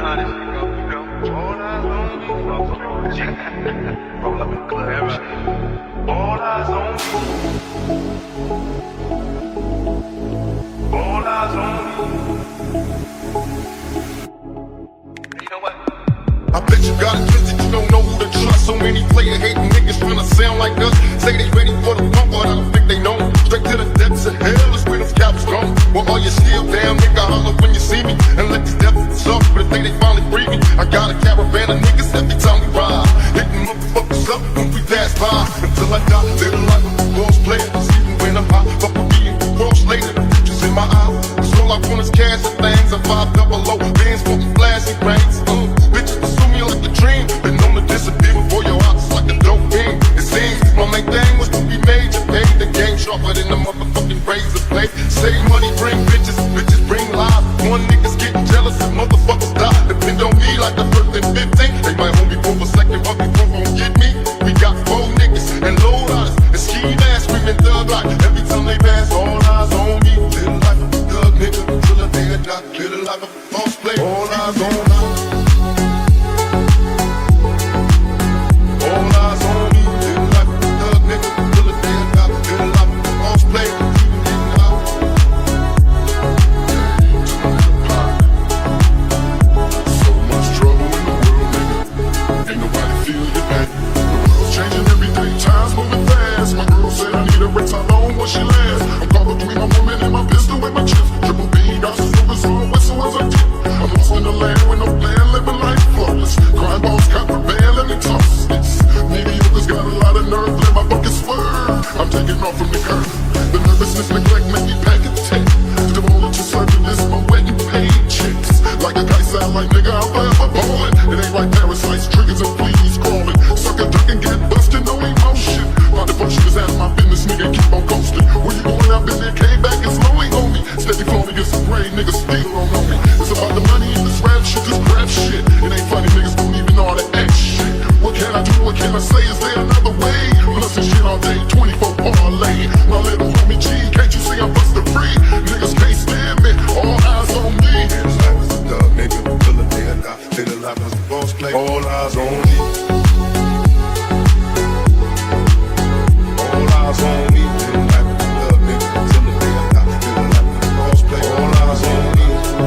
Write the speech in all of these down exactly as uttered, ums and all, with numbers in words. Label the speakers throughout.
Speaker 1: how this shit go, you know. All eyes on me. Roll up in the club. Right. All eyes on me. All eyes on me. You know what?
Speaker 2: I bet you got it twisted, you don't know who to trust. So many player hating niggas tryna sound like us. Say they ready for the pump, but I don't think they know. Straight to the depths of hell is where them cowards go. Well, are you still down, nigga? Holler when you see me. And let these devils suffer for the day they finally free me. I got a caravan of niggas every time we ride. Hitting motherfuckers up when we pass by. Until I die, live the life of a boss player. Even when I'm high, fuck with me and the cross later. The future's in my eyes. Cause all I want is cash and things. I five double O, bands fucking flashy brains. Uh, bitches pursue me like a dream. Been known to disappear before your eyes like a dope fiend. It seems my main thing was to be major. Pay the game sharper than the motherfucking razor blade. Save money, bring bitches, bitches bring lies. One niggas getting jealous and motherfuckers die. Depend on me like the first and fifteen. They might hold me for a second, but before gon' get me. We got four niggas and low riders and ski masks screaming thug like every time they pass. All eyes on me. Little life of a thug nigga till the day I die. Little life of a false player. All eyes on me. All eyes on me. Little life of a thug nigga till the day I die. Little life of a false player. So much trouble in the world, nigga. Ain't nobody feel your pain. The world's changing every day. Time's moving fast. My girl said I need a ring. How long will she last? I'm caught between my woman and my pistol with my chips. Triple B, got some silvers on, whistle as I dip. I'm lost in the land with no plan, living life flawless. Crime balls, contraband, let me toss this. Mediocres got a lot of nerve, let my bucket swerve. I'm taking off from the curb. The nervousness, neglect, make me pack a tape. The moment you serving this, my wedding paychecks. Like a guy sound like nigga, I'm forever ballin'. It ain't like parasites, triggers and fleas crawling. Sucker duck and get busted, no emotion. My devotion is out of my business, nigga, keep on coasting. Where you going, I've been there, came back, it's lonely on me. Steady flowing against the brain, niggas still don't know me. It's about the money and this rap shit, this crap shit. It ain't funny, niggas don't even know how to act shit. What can I do, what can I say, is there another way? Blustin' shit all day, twenty-four parlay. My little homie G, can't you see I'm bustin' free? Niggas can't stand me, all eyes on me. Little life is a thug, nigga, till the day I die. Little life is a boss play, all eyes on me. All eyes on me, little life is a thug, nigga, till the day I die. Little life is a boss play, all eyes on me.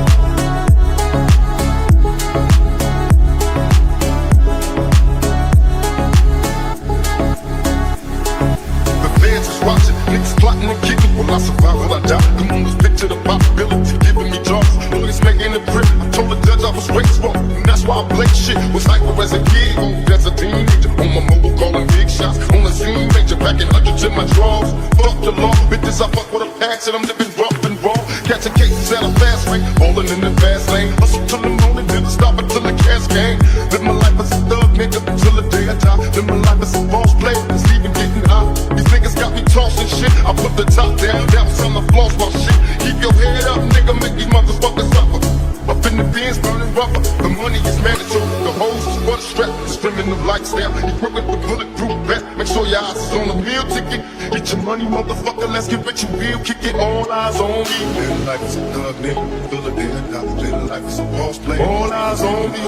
Speaker 2: Watching, niggas plotting and kicking. Will I survive? Will I die? Come on, let's picture the possibility giving me jobs. Lawyers making a trip. I told the judge I was raised wrong, and that's why I play shit. Was hyper as a kid, old as a teenager. On my mobile calling big shots. On the scene, major packing hundreds in my drawers. Fuck the law, bitches I fuck with a passion. I'm living rough and raw. Catching cases at a fast rate, rolling in the fast lane. Hustle till the morning, never stop until the cash came. Live my life as a thug, nigga, till the day I die. Live my life as a boss player, it's even getting high. These niggas got me tossing shit. I put the top down, down on the floor, my shit. Keep your head up, nigga, make these motherfuckers suffer. Up in the bins, burning rubber. The money is mandatory. The hoes is for the strap. Streaming the lifestyle. Equipped with the bulletproof vest. Make sure your eyes is on the meal ticket. Get your money, motherfucker. Let's get rich and real. Kick it, all eyes on me. Little life is a thug, nigga. Feel the day I die. Little life is a boss play. All eyes on me.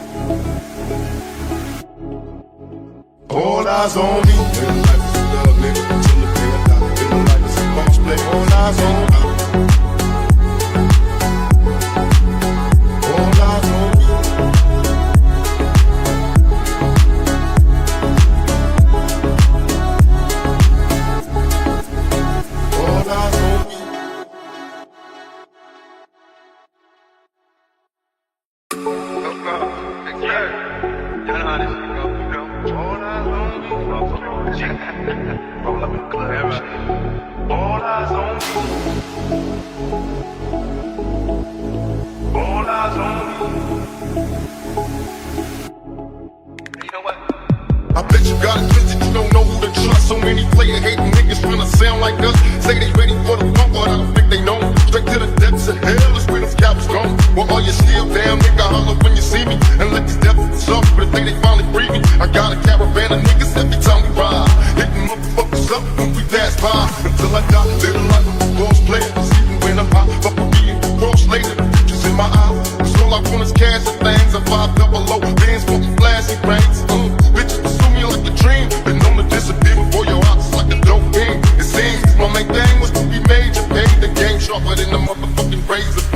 Speaker 2: All eyes on me. Little life is a thug, nigga. Till the day I die. Little life is a boss play. All eyes on me. All eyes on me. All eyes on me.
Speaker 1: You know how this shit go, you know. All eyes on me. Roll up in the club. Right. All eyes on me. All eyes on me. You know what?
Speaker 2: I bet you got it twisted, you don't know who to trust. So many player hating niggas tryna sound like us. Say they ready for the pump, but I don't think they know. Straight to the depths of hell is where them cowards go. Well, are you still down, nigga? Holler when you see me. And let these devils suffer for the day they finally free me. I got a caravan of niggas every time we ride. Hitting motherfuckers up when we pass by. Until I die, little life of a boss player. Even when I'm high, fuck with me and cross later. The future's in my eyes. Cause all I want is cash and things.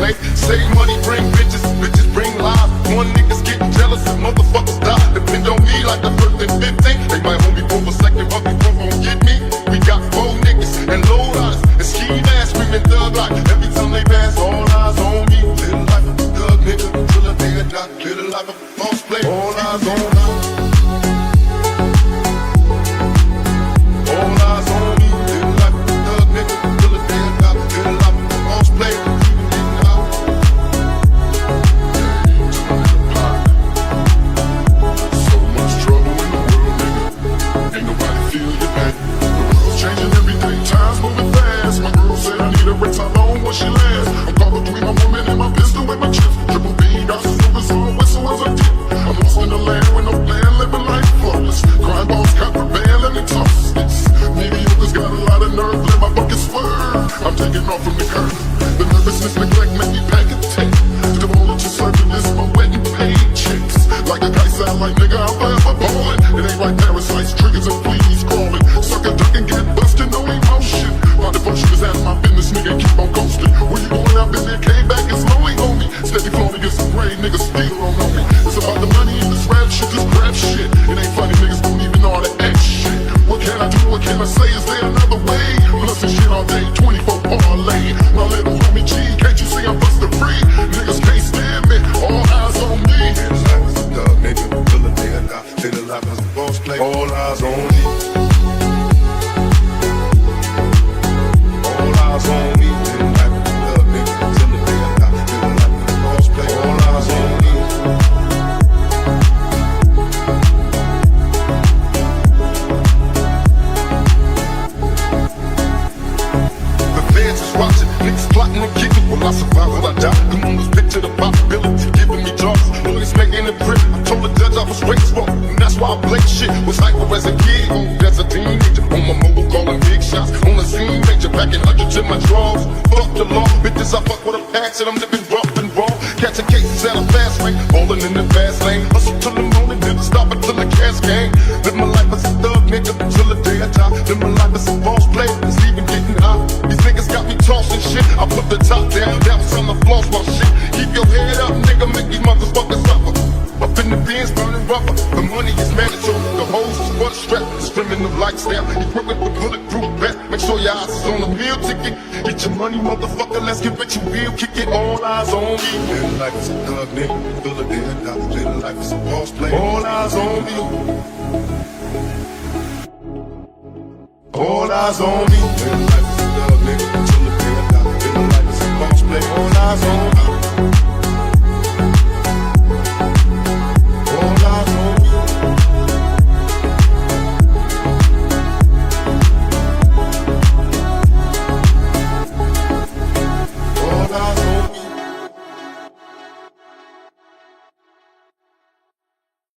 Speaker 2: play. Save money, bring bitches, bitches bring lies. One niggas getting jealous and motherfuckers die. Depend on me like the first and fifteen. They might hold me for a second, but before gon' get me. We got four niggas and low riders and ski masks screaming thug like. Every time they pass, all eyes on me. Little life of a thug nigga till the day I die. Little life of a false play. All eyes on me. All eyes on me. Little life of a thug nigga till the day I die. Little life of a false play. So much trouble in the world, nigga. Ain't nobody feel your pain. The world's changing every day. Time's moving fast. My girl said I need a red top on when she lands. I'm caught between my woman and my pistol with my chips. Triple B, got some snoopers on, whistle as I dip. I'm lost in the land with no plan, living life flawless. Crime balls, contraband, let me toss this. Mediocre's got a lot of nerve, let my bucket swerve. I'm taking off from the curve. The nervousness, neglect, make me pack a tape. The wallet you serving this, my wedding paychecks. Like a guy sound like nigga, I'm forever ballin'. It ain't like parasites, triggers and fleas crawling. Sucker duck and get busted, no emotion. About to punch his ass, my business, nigga, keep on ghosting. Where you going? I've been there, came back, it's lonely, homie. Steady flowing against some brain, niggas still don't know me. It's about the money and this rap shit, this crap shit. It ain't funny, niggas don't even know how to act shit. What can I do, what can I say, is there another way? Blustin' shit all day, twenty-four parlay. My little homie G, can't you see I'm bustin' free? Niggas can't stand me, all eyes on me. Little life is a thug, nigga, till the day I die. Little life is a boss play, all eyes on me. All eyes on me, little life is a thug, nigga, till the day I die. Little life is a boss play, all eyes on me. The feds is watching, niggas plotting and kicking. Will I survive, will I die? Come on, let's picture the possibility, giving me jobs. Lawyers making it print. I told the judge I was raised wrong, and that's why I play shit. Was hyper as a kid, old as a teenager. On my mobile calling big shots, on the scene major, packing hundreds in my drawers. Fuck the law, bitches I fuck with a passion. I'm living rough and raw, catching cases at a fast rate, rolling in the fast lane. Hustle till the morning, never stop until the cash game. Live my life as a thug, nigga, till the day I die. Live my life as a false player, it's even getting high. These niggas got me tossing shit. I put the top down, down on the floor, my shit. Keep your head up, nigga, make these motherfuckers suffer. Up in the bins, burning rubber. The money is mandatory. The hoes is for the strap. Streaming the lifestyle. Equipped with the bulletproof vest. Make sure your eyes is on the meal ticket. Get your money, motherfucker. Let's get what you will. Kick it. All eyes on me. Little life is a thug, nigga. Till the day I die. Little life is a boss play. All eyes on me. All eyes on me. Little life is a thug, nigga. Till the day I die. Little life is a boss play. All eyes on me.